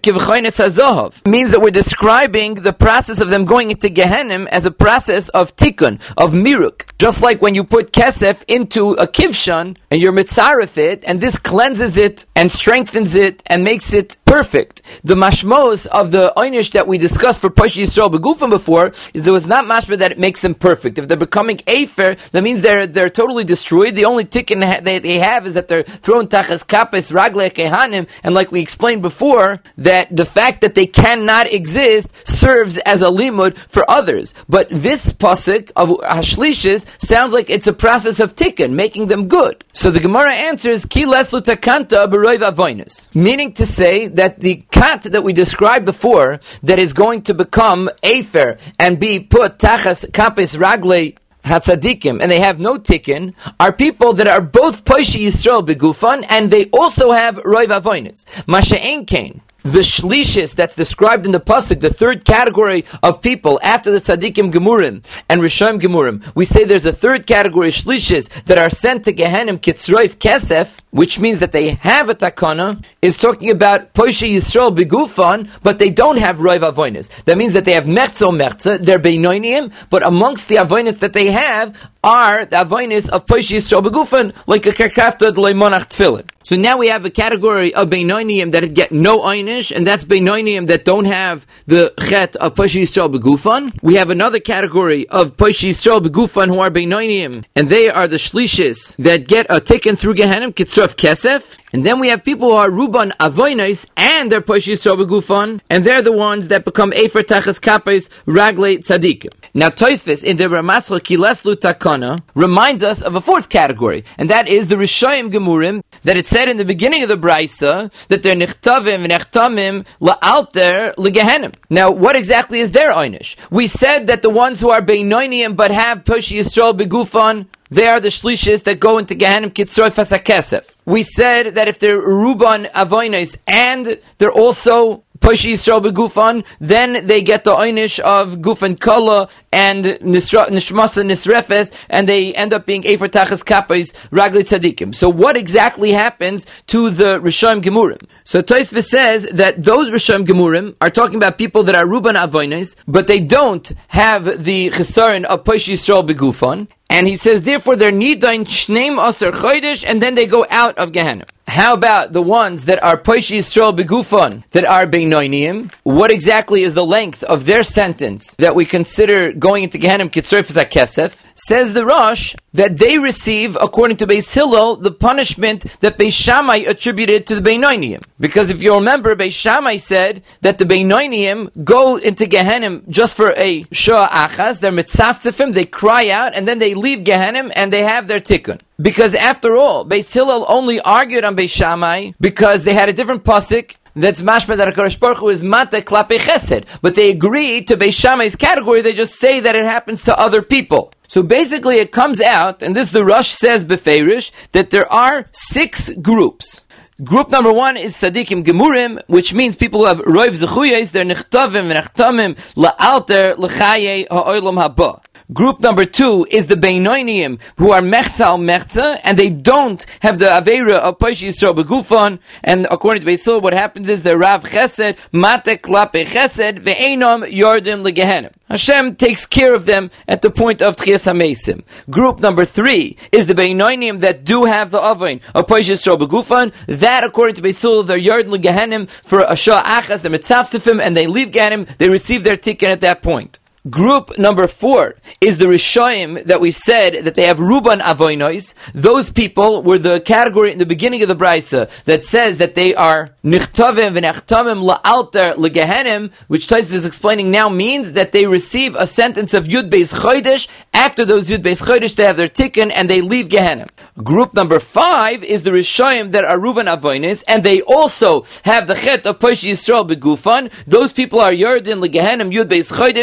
that we're describing the process of them going into Gehenim as a process of tikkun, of miruk. Just like when you put kesef into a kivshan and you're mitzaref it, and this cleanses it and strengthens it and makes it perfect. The mashmos of the oynish that we discussed for Pashi Yisrael Begufan before is there was not mashma that it makes them perfect. If they're becoming afer, that means they're totally destroyed. The only tikkun that they have is that they're thrown tachas kapes ragle kehanim, and like we explained before, that the fact that they cannot exist serves as a limud for others. But this pasuk of Hashlishis sounds like it's a process of tikkun, making them good. So the Gemara answers, Ki leslu takanta b'roiv avoinus. Meaning to say that the kat that we described before, that is going to become afer and be put tachas kapis ragle Hatzadikim, and they have no tikkun, are people that are both Pashi Yisrael begufan, and they also have Roiv Avoinus. Masha'en Kain, the shlishis that's described in the pasuk, the third category of people after the tzaddikim gemurim and rishayim gemurim, we say there's a third category shlishis that are sent to Gehenim kitzroif kesef, which means that they have a takana, is talking about Pashi Yisrael begufan, but they don't have roiv avoinus. That means that they have mechza, they're beinoiniim, but amongst the avoinus that they have are the avoinus of Pashi Yisrael begufan, like a karkafta d'leimonach tefillin. So now we have a category of beinoiniim that get no einish, and that's beinoiniim that don't have the chet of Pashi Yisrael begufan. We have another category of Pashi Yisrael begufan who are beinoiniim, and they are the shlishis that get a tikkun through Gehenim kitzrof kesef. And then we have people who are Ruban Avoinais and they're Pashi Yisrael begufan, and they're the ones that become Efer Tachas Kapes Ragle Tzadikim. Now Tosfos in the Ramascha Kileslu Takana reminds us of a fourth category, and that is the Rishayim Gemurim, that it said in the beginning of the Braisa that they're Nichtavim Nechtamim La'alter L'Gehenim. Now what exactly is their Einish? We said that the ones who are Beinoiniim but have Pashi Yisrael begufan, they are the shlishis that go into Gehenim kitzroif hasakesef. We said that if they're Ruban Avoinais and they're also Pashi Yisrael begufan, then they get the einish of gufan kala and nishmasa nisrefes, and they end up being efer tachas kapais ragli tzadikim. So what exactly happens to the Rishayim Gemurim? So Tosfos says that those Rishayim Gemurim are talking about people that are Ruban Avoinais, but they don't have the chesaron of Pashi Yisrael begufan. And he says, therefore, they're nidain shneim aser chodesh, and then they go out of Gehenim. How about the ones that are Pashi Yisrael begufan, that are beinoiniim? What exactly is the length of their sentence that we consider going into Gehenim kitzroif zakesef? Says the Rosh that they receive, according to Beis Hillel, the punishment that Beis Shammai attributed to the beinoiniim. Because if you remember, Beis Shammai said that the beinoiniim go into Gehenim just for a shua achas, they're mitzaftzefim, they cry out, and then they leave Gehenim and they have their tikkun. Because after all, Beis Hillel only argued on Beis Shammai because they had a different pasuk that's mashma that HaKadosh Baruch Hu is mata klape chesed. But they agree to Beis Shammai's category, they just say that it happens to other people. So basically it comes out, and this the Rosh says beferish, that there are 6 groups. Group number 1 is Sadikim Gemurim, which means people who have Roiv Zechuyes, they're Nichtavim V'Nechtamim La'alter L'chaye Ha'olam Haba. Group number 2 is the Beinoiniim, who are Mechza al Mechza, and they don't have the Aveira of Pashi Yisrael Begufan, and according to Beis Hillel, what happens is they're Rav Chesed, Mate Klape Chesed, Ve'enom Yordim L'Gehenim. Hashem takes care of them at the point of Tchias HaMeisim. Group number 3 is the Beinoiniim that do have the Avein of Pashi Yisrael Begufan. That, according to Beis Hillel, they're Yordim L'Gehenim for a Shah Achas, they're Mitzafzefim, and they leave Gehenim, they receive their tikkun at that point. Group number 4 is the Rishayim that we said that they have Ruban Avoinois. Those people were the category in the beginning of the Braisa that says that they are Nichtavim V'Nechtamim La'alter L'Gehenim, which Tosfos is explaining now means that they receive a sentence of Yud Beis Chodesh. After those Yud Beis Chodesh, they have their tikkun and they leave Gehenim. Group number 5 is the Rishayim that are Ruban Avoinois, and they also have the Chet of Pashi Yisrael Begufan. Those people are Yerdin L'Gehenim Yud Beis Chodesh.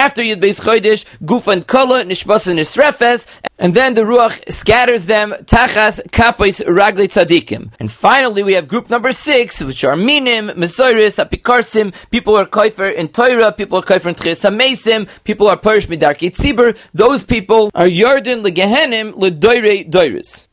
after Yud Beis Chodesh, Gufan Kala, Nishbas and Nisrefes, and then the Ruach scatters them, Tachas, Kapos, Ragli Tzadikim. And finally, we have group number 6, which are Minim, Mesoiris, Apikarsim, people who are Koifer in Torah, people who are Koifer in Tchias HaMeisim, people who are Perish Midarkei Tzibur. Those people are Yarden Legehenim Ledoirei Doiris.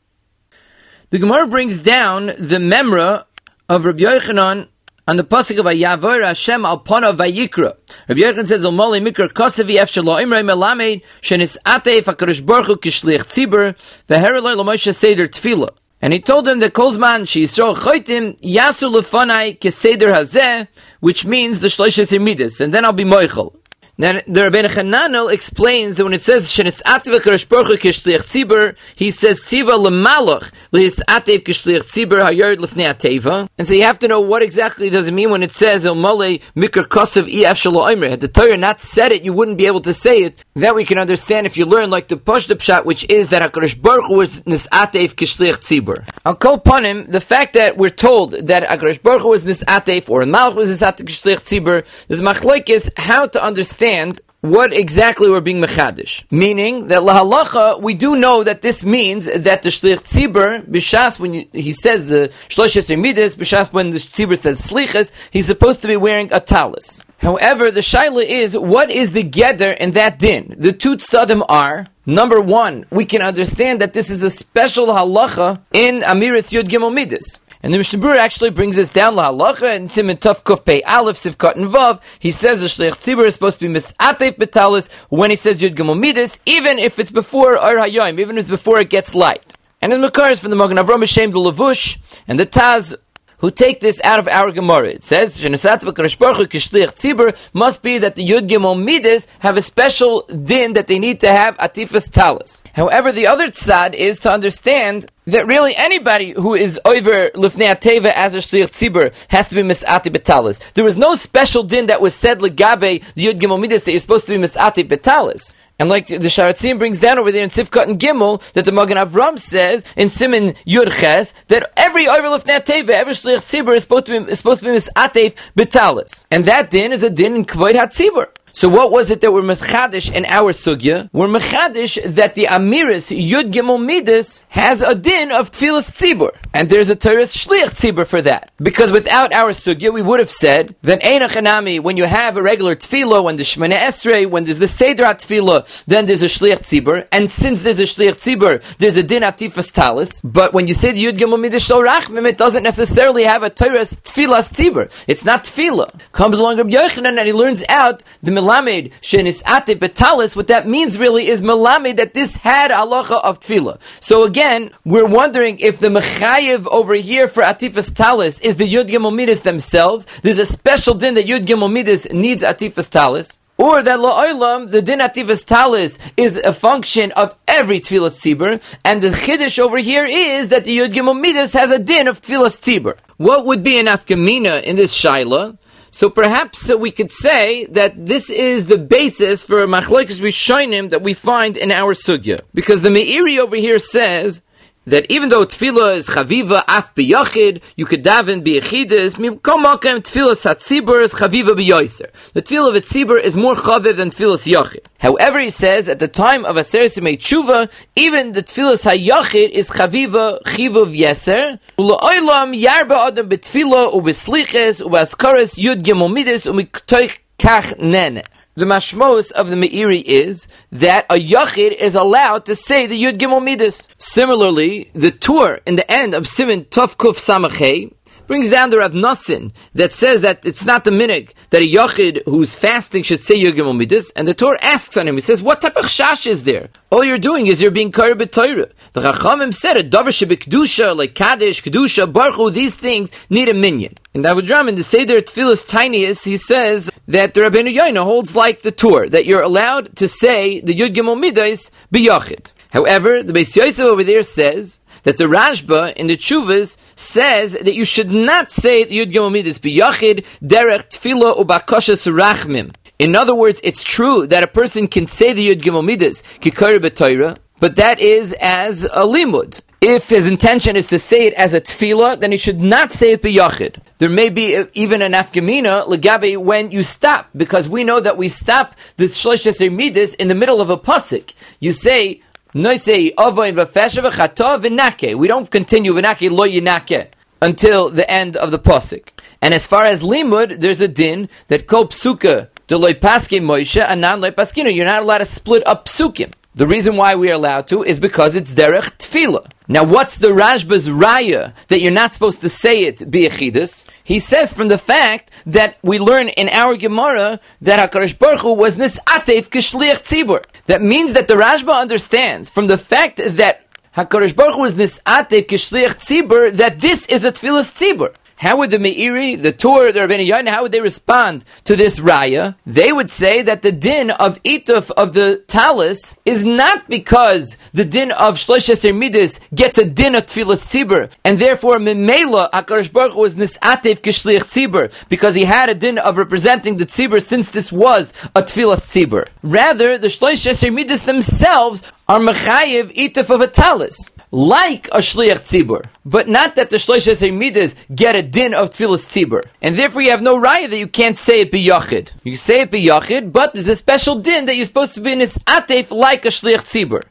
The Gemara brings down the memra of Rabbi Yochanan on the pasuk of Vayavor Hashem al Pana Vayikra. Rabbi Yochanan says, "Omali mikra kosevi efshel lo imrei melamed shenis atef hakadosh baruch hu kishliach tzibur vehereloi l'moshe seder tefila." And he told them that Kolzman sheYisrael choitim yasu lefanai keseder hazeh, which means the shloishes midas, and then I'll be moichel. Now, the Rabbeinu Chananel explains that when it says shenis atev hakadosh baruch hu kishliach tzibur, he says tziva lemalach leis atev kishliach tzibur hayard lefnei ateva. And so you have to know what exactly does it mean when it says el malei mikra kosev ef shelo oimre. Had the Torah not said it, you wouldn't be able to say it. That we can understand if you learn like the Pashto Pshat, which is that hakadosh baruch hu was nis atev kishliach tzibur. I'll call upon him the fact that we're told that hakadosh baruch hu was nis atev or malach was nis atev kishliach tzibur. There's machlokes how to understand what exactly we're being mechadish. Meaning that lahalacha, we do know that this means that the shliach tzibur, b'shas, when he says the shloshes midas, b'shas when the tzibur says slichas, he's supposed to be wearing a talis. However, the shaila is, what is the geder in that din? The two tzadim are, number one, we can understand that this is a special halacha in Amiris Yud Gimel Midas. And the Mishnah Berurah actually brings us down lahalacha and Siman Tov Kuf Pei Aleph Sivkot and Vav. He says the shliach tzibur is supposed to be misatef betalis when he says Yud Gimel Midas, even if it's before Or Hayom, even if it's before it gets light. And in Makar is from the Magen Avraham Hashem the Levush and the Taz, who take this out of our Gemara. It says, Shenesat v'kadosh baruch hu kishliach tzibur must be that the Yud Gimel Midas have a special din that they need to have atifas talis. However, the other tzad is to understand that really anybody who is over lifnei ateva as a shliach tzibur has to be misati betalis. There was no special din that was said legabe the Yud Gimel Midas that you're supposed to be misati betalis. And like the Sharatzim brings down over there in Sivkot and Gimel, that the Magen Avram says in Siman Yud Ches that every over lifnei ateva, every shliach tzibur is supposed to be misatef betalis, and that din is a din in kavod hatzibur. So what was it that we're mechadish in our sugya? We're mechadish that the Amiris Yud Gimel Midas has a din of Tfilas Tzibur. And there's a Torah's Shliach Tzibur for that. Because without our sugya, we would have said that Einach Hanami, when you have a regular Tfilah, when there's Shemana Esrei, when there's the Seder HaTfilah, then there's a Shliach Tzibur. And since there's a Shliach Tzibur, there's a din Atifas Talis. But when you say the Yud Gimel Midas Shel Rachmim, it doesn't necessarily have a Torah's Tfilas Tzibur. It's not Tfilah. Comes along Rabbi Yochanan and he learns out the Melamed shenis ate betalis. What that means really is Melamed that this had halacha of tefillah. So again, we're wondering if the mechayev over here for atifas talis is the Yud Gimel Midas themselves. There's a special din that Yud Gimel Midas needs atifas talis. Or that la'olam, the din atifas talis is a function of every tefillas tzibur, and the chiddush over here is that the Yud Gimel Midas has a din of tefillas tzibur. What would be an afkamina in this shaila? So perhaps we could say that this is the basis for machlokes rishonim that we find in our sugya. Because the Meiri over here says that even though tefillah is chaviva af b'yachid, you could daven b'yachidus, mikol makom tefillas hatzibur is chaviva b'yoser. The tefillah of a tzibur is more chaviv than tefillas yachid. However, he says at the time of Aseret Simei Tshuva, even the tefillas hayachid is chaviva chivuv yeser. U'la'olam yarba adam b'tefillah u'b'sliches u'b'askaras Yud Gimel Midas u'miktoich kach nene. The mashmos of the Meiri is that a yachid is allowed to say the Yud Gimel Midas. Similarly, the Tur in the end of Siman Tov Kuf Samachei brings down the Rav Nosson that says that it's not the minig that a yachid who's fasting should say Yud Gimel Midas, and the Torah asks on him, he says, what type of shash is there? All you're doing is you're being kar b'Torah. The Chachamim said a davar shebekdusha, like Kaddish, Kedusha, Baruch Hu, these things need a minyan. In David Ram, in the Seder Tfilas Tinius, he says that the Rabbeinu Yoina holds like the Torah, that you're allowed to say the Yud Gimel Midas b'yachid. However, the Beis Yosef over there says that the Rashba in the Tshuvas says that you should not say the Yud Gimel Midas b'yachid derech tefillah ubakashas rachmim. In other words, it's true that a person can say the Yud Gimel Midas kikar b'Torah, but that is as a limud. If his intention is to say it as a tefillah, then he should not say it b'yachid. there may be even an afkamina legabe when you stop, because we know that we stop the Shlosh Eser Midas in the middle of a pasuk. You say, Noisei avoin v'fesha v'chata v'nake. We don't continue v'nake lo yinake until the end of the pasuk. And as far as limud, there's a din that kol psuka de loy paske Moshe and non loy paskino. You're not allowed to split up psukim. The reason why we are allowed to is because it's derech tefillah. Now, what's the Rashba's raya that you're not supposed to say it b'yechidus? He says from the fact that we learn in our Gemara that HaKadosh Baruch Hu was nis'atef k'shliach tzibur. That means that the Rashba understands from the fact that HaKadosh Baruch Hu was nis'atef k'shliach tzibur that this is a tefillas tzibur. How would the Meiri, the Tur, the Rabbeinu Yonah, how would they respond to this raya? They would say that the din of ituf of the talis is not because the din of Shlosh Eser Midas gets a din of Tfilas Tzibur, and therefore Memela HaKadosh Baruch Hu was Nis'atev K'Shliach Tzibur, because he had a din of representing the Tzibur since this was a Tfilas Tzibur. Rather, the Shlosh Eser Midas themselves are Mechayev ituf of a talis, like a Shliach Tzibur, but not that the Shlosh Eser Midas get a din of Tfilas Tzibur. And therefore you have no raya that you can't say it b'yachid. You say it b'yachid, but there's a special din that you're supposed to be nis'atef like a Shliach Tzibur.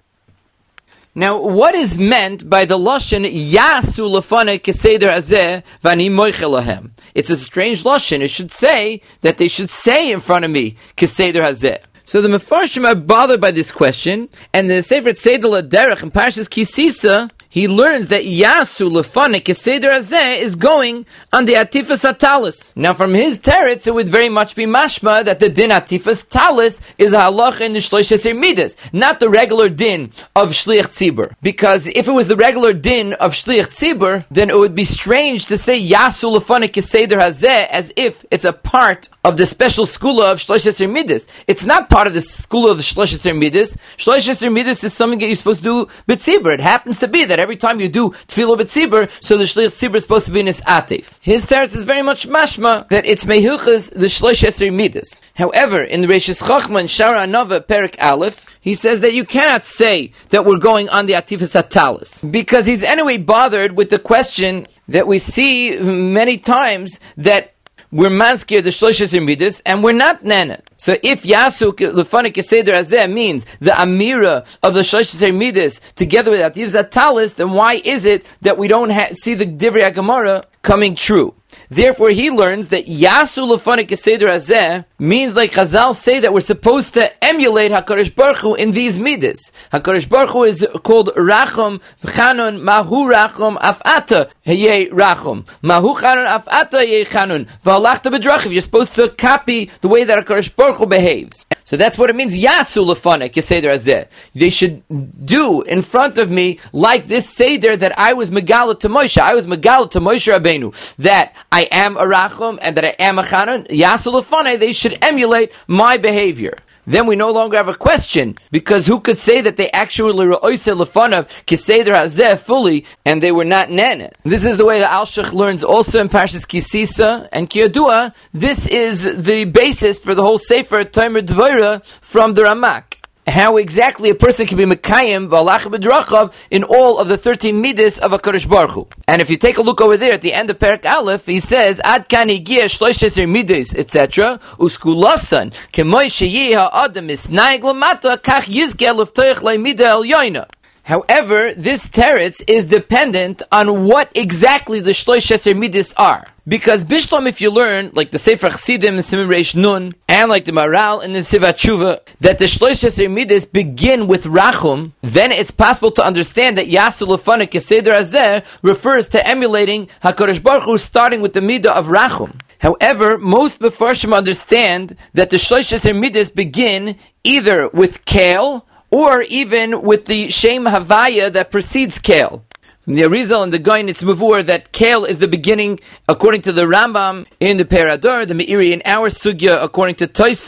Now, what is meant by the Lashon Yasu Lefane Keseder Hazeh Vani Moichel Lahem? It's a strange Lashon. It should say that they should say in front of me Keseder Hazeh. So the Mefarshim are bothered by this question, and the Sefer Tzedel Derech in Parshas Kisisa, he learns that Yasu Lefane Keseder Hazeh is going on the Atifas Talis. Now from his teretz, it would very much be mashma that the din Atifas Talis is a halacha in the Shlosh Eser Midas, not the regular din of Shliach Tzibur. Because if it was the regular din of Shliach Tzibur, then it would be strange to say Yasu Lefane Keseder Hazeh as if it's a part of the special skula of Shlosh Eser Midas. It's not part of the skula of the Shlosh Eser Midas. Shlosh Eser Midas is something that you're supposed to do b'tzibur. It happens to be that every time you do tefillah b'tzibur, so the Shliach Tzibur is supposed to be nis'atev. His teretz is very much mashma that it's mehilchas the Shlosh Eser Midas. However, in the Reishis Chachma and Shara Anova Perik Aleph, he says that you cannot say that we're going on the Atifas Talis, because he's anyway bothered with the question that we see many times that we're maskir the Shlosh Eser Midas and we're not nana. So if Yasu Lefane Keseder Hazeh means the Amira of the Shlosh Eser Midas together with Atifas Talis, then why is it that we don't see the Divrei HaGemara coming true? Therefore, he learns that Yasu Lefane Keseder Hazeh means, like Chazal say, that we're supposed to emulate HaKadosh Baruch Hu in these midas. HaKadosh Baruch Hu is called Rachum, Chanun, Mahu Rachum, Af'ata, Heye Rachum. Mahu Chanun, Af'ata, Heye Chanun. V'alachta b'drachiv. You're supposed to copy the way that HaKadosh Baruch Hu behaves. So that's what it means, Yasu Lefane Keseder Hazeh. They should do in front of me like this Seder that I was Megala to Moshe. I was Megala to Moshe Rabbeinu. That I am a Rachum and that I am a Chanun. Yasu Lefane, they should emulate my behavior. Then we no longer have a question, because who could say that they actually Re'oiseh Lefanav Keseder Hazeh fully, and they were not Nene? This is the way that Alshach learns also in Parshas Kisisa and Kiyadua. This is the basis for the whole Sefer Tomer Dvorah from the Ramak. How exactly a person can be Mekayim V'alach B'drachav in all of the 13 midas of HaKadosh Baruch Hu. And if you take a look over there at the end of Perak Aleph, he says, Ad kan higia shlosh eser midas, etc. Uskulasan, kemoy sheyeh ha'adam isnaig lamata, kach yizke leftoich le'mida el yoina. However, this teretz is dependent on what exactly the Shlosh Eser Midas are. Because Bishlam, if you learn, like the Sefer Chassidim in Siman Reish Nun, and like the Maral in the Sivat Tshuva, that the Shlosh Eser Midas begin with Rachum, then it's possible to understand that Yasu Lefane Keseder Hazeh refers to emulating HaKadosh Baruch Hu, starting with the Midah of Rachum. However, most Mefarshim understand that the Shlosh Eser Midas begin either with Kale, or even with the Shem Havaya that precedes Kale. The Arizal and the Goyin, it's Mavur that Kale is the beginning, according to the Rambam in the Perador, the Meiri in our Sugya, according to Tosfos,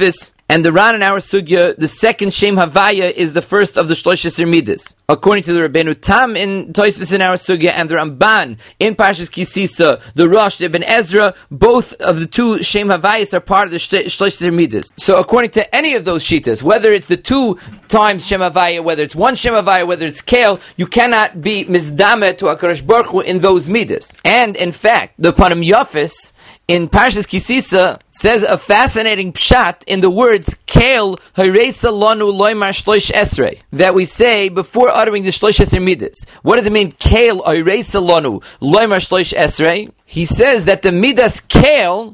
And the Ran in our sugya, the second Shem Havaya is the first of the Shlosh Esrei Midas. According to the Rabbeinu Tam in Tosfos in our sugya and the Ramban in Parshas Kisisa, the Rosh, the Ibn Ezra, both of the two Shem Havayas are part of the Shlosh Esrei Midas. So according to any of those shitas, whether it's the two times Shem Havaya, whether it's one Shem Havaya, whether it's Kale, you cannot be mizdame to HaKadosh Baruch Hu in those midas. And in fact, the Panim Yafis in Parshas Kisisa says a fascinating pshat in the words Kale Hareisa Lanu Loimar Shlosh Esrei that we say before uttering the Shlosh Esrei midas. What does it mean? Kale Hareisa Lanu Loimar Shlosh Esrei. He says that the midas Kale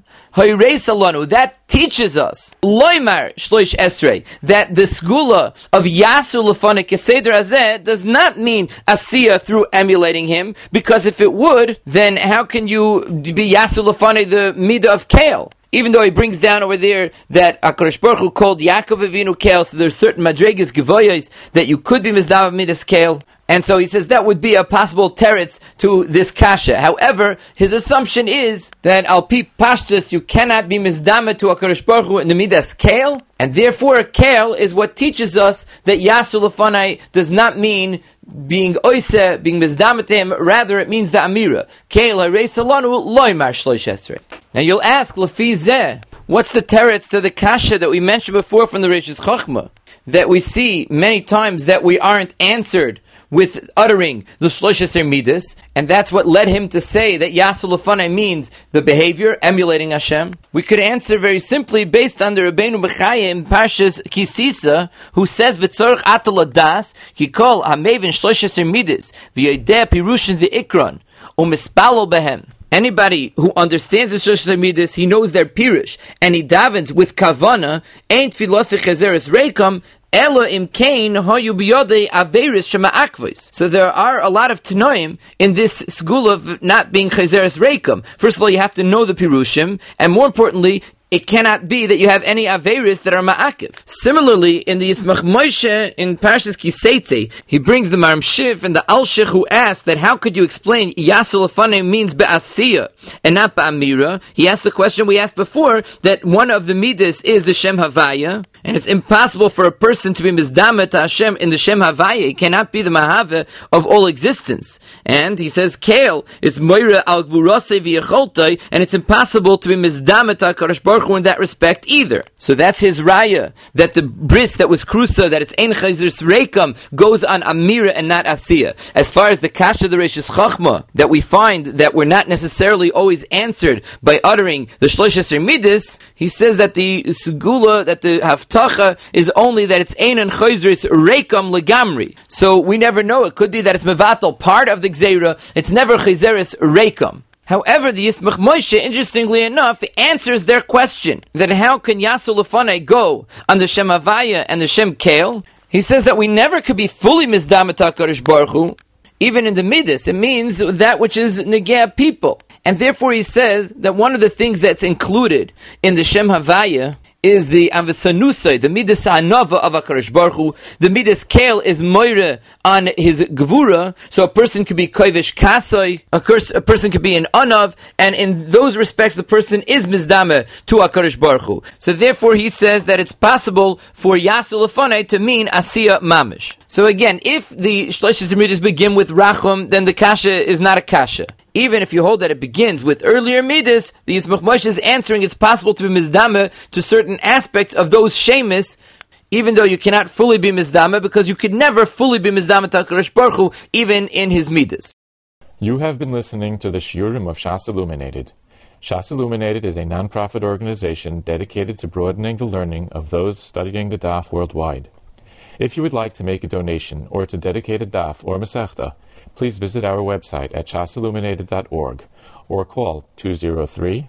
that teaches us Loimar Shlosh Esrei that the skula of Yasu Lefana Keseder Azeh does not mean Asiya through emulating him, because if it would, then how can you be Yasu Lefana the midah of Kale? Even though he brings down over there that HaKadosh Baruch Hu called Yaakov Avinu Kale, so there's certain madregas gevoyos that you could be mizdav midas Kale. And so he says that would be a possible teretz to this kasha. However, his assumption is that al pi pashtus you cannot be mizdama to HaKadosh Baruch Hu in the midas Kale, and therefore Kale is what teaches us that Yasu Lefanai does not mean being oise, being mizdama to him, rather it means the amira. Kale hareis alanu loymar shlosh esrei. Now you'll ask, Lefi zeh, what's the teretz to the kasha that we mentioned before from the Reishis Chochmah? That we see many times that we aren't answered with uttering the Shlosh Esrei Midas, and that's what led him to say that Yasu Lefanai means the behavior, emulating Hashem. We could answer very simply based on the Rabbeinu Bechaya in Parshas Kisisa, who says V'tzorach atal das ki kol hamevin Shlosh Esrei Midas v'yodeh pirushin v'ikron u'mispalo behem. Anybody who understands the Shlosh Esrei Midas, he knows their pirush, and he davens with kavana, ein tfilos chezeres reikam, Ela im kain hayu biyodei averis shema akvos. So there are a lot of tanoim in this school of not being chezeres reikam. First of all, you have to know the pirushim, and more importantly, it cannot be that you have any averis that are ma'akiv. Similarly, in the Yismach Moshe, in Parshas Kiseitze, he brings the Maram Shiv and the Alshich who asks that how could you explain Yasu Lefanei means be'asiyah and not be'amira? He asked the question we asked before, that one of the midas is the Shem Havaya, and it's impossible for a person to be mizdama to Hashem in the Shem Havaya. He cannot be the Mahave of all existence. And he says, Kale, it's Moira al Gvurase v'yecholtai, and it's impossible to be mizdama to HaKadosh Baruch Hu in that respect either. So that's his raya, that the bris that was krusa, that it's ein chayzers reikam, goes on amira and not asiya. As far as the kasha the Reishis Chochmah, that we find that we're not necessarily always answered by uttering the Shlosh Esrei Midas, he says that the segula, that the haftacha is only that it's ein and chayzers reikam legamri. So we never know. It could be that it's mevatel, part of the gzeira. It's never chayzeres reikam. However, the Yismach Moshe, interestingly enough, answers their question, that how can Yasu Lefanei go on the Shem Havaya and the Shem Kale? He says that we never could be fully mizdamet HaKadosh Baruch Hu, even in the Midas. It means that which is negea people. And therefore he says that one of the things that's included in the Shem Havaya is the Avasanusai, the Midas Ha'anava of HaKadosh Baruch Hu. The Midas Kale is Moira on his Gevura, so a person could be Koivish Kasai, a person could be an Anav, and in those respects the person is Mizdame to HaKadosh Baruch Hu. So therefore he says that it's possible for Yasu Lefanei to mean Asiya Mamish. So again, if the Shlosh Esrei Midas begin with Rachum, then the Kasha is not a Kasha. Even if you hold that it begins with earlier midas, the Yismach Moshe is answering it's possible to be mizdame to certain aspects of those shemis, even though you cannot fully be mizdame, because you could never fully be mizdame to HaKadosh Baruch Hu, even in his midas. You have been listening to the Shiurim of Shas Illuminated. Shas Illuminated is a non-profit organization dedicated to broadening the learning of those studying the Daf worldwide. If you would like to make a donation or to dedicate a Daf or Masechta, please visit our website at shasilluminated.org or call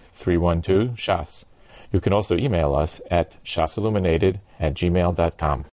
203-312-SHAS. You can also email us at shasilluminated@gmail.com.